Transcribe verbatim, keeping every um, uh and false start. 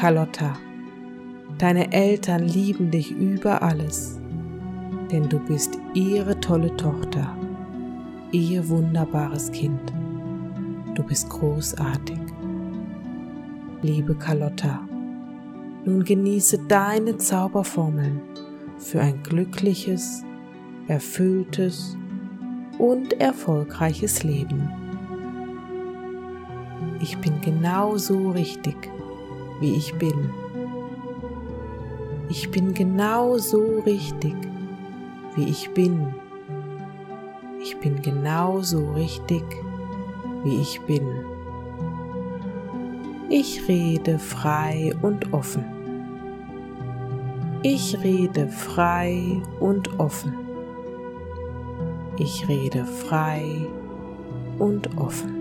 Carlotta, deine Eltern lieben dich über alles, denn du bist ihre tolle Tochter, ihr wunderbares Kind. Du bist großartig. Liebe Carlotta, nun genieße deine Zauberformeln für ein glückliches, erfülltes und erfolgreiches Leben. Ich bin genau so richtig, wie ich bin. Ich bin genau so richtig, wie ich bin. Ich bin genau so richtig, wie ich bin. Ich rede frei und offen. Ich rede frei und offen. Ich rede frei und offen.